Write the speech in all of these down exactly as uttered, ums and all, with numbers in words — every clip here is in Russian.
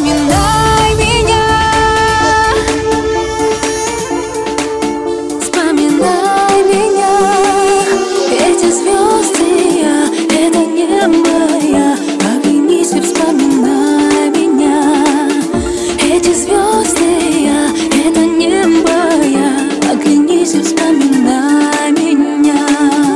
вспоминай меня. Вспоминай меня. Эти звезды я, это небо я. Оглянись и вспоминай меня. Эти звезды я, это небо я. Оглянись и вспоминай меня.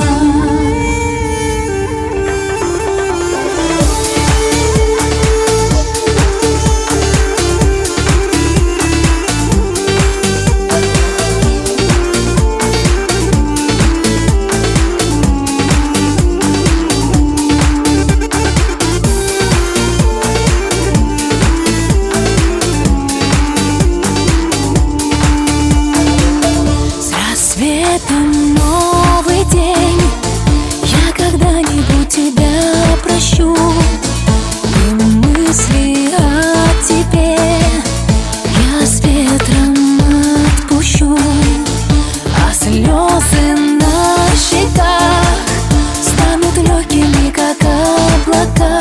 Светом новый день, я когда-нибудь тебя прощу, и мысли о тебе я с ветром отпущу, а слезы на щеках станут легкими, как облака,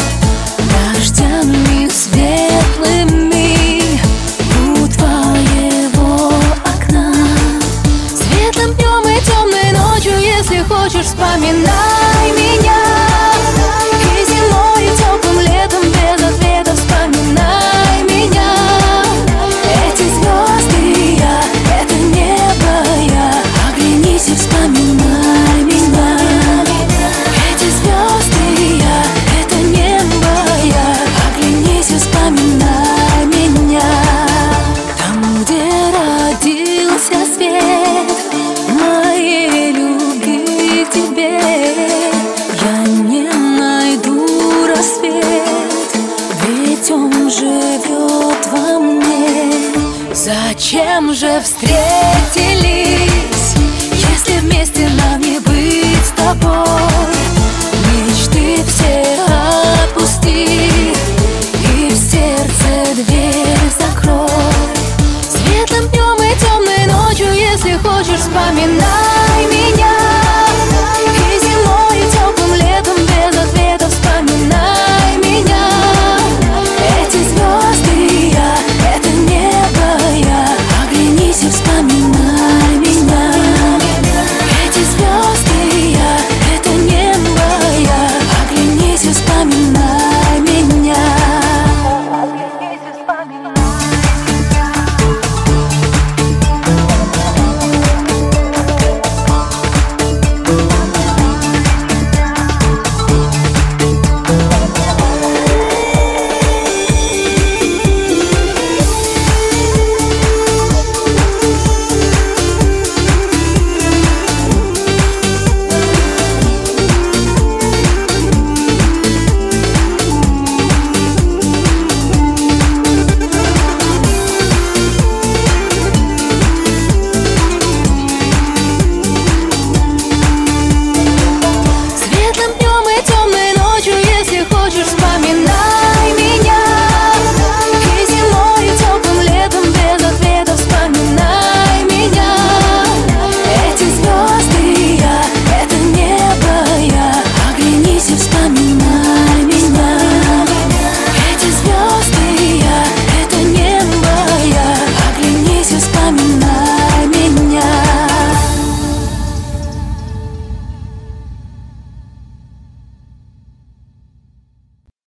дождями светлыми у твоего окна. Светлым днем и темной ночью, если хочешь, вспоминай меня. И зимой, и теплым летом без ответа вспоминай меня. Эти звезды я, это небо я. Оглянись и вспоминай меня. Эти звезды я, это небо я. Оглянись и вспоминай меня. Там, где родился свет моей любви к тебе, я не найду рассвет, ведь он живет во мне. Зачем же встретились, если вместе нам не быть с тобой? Мечты все опусти,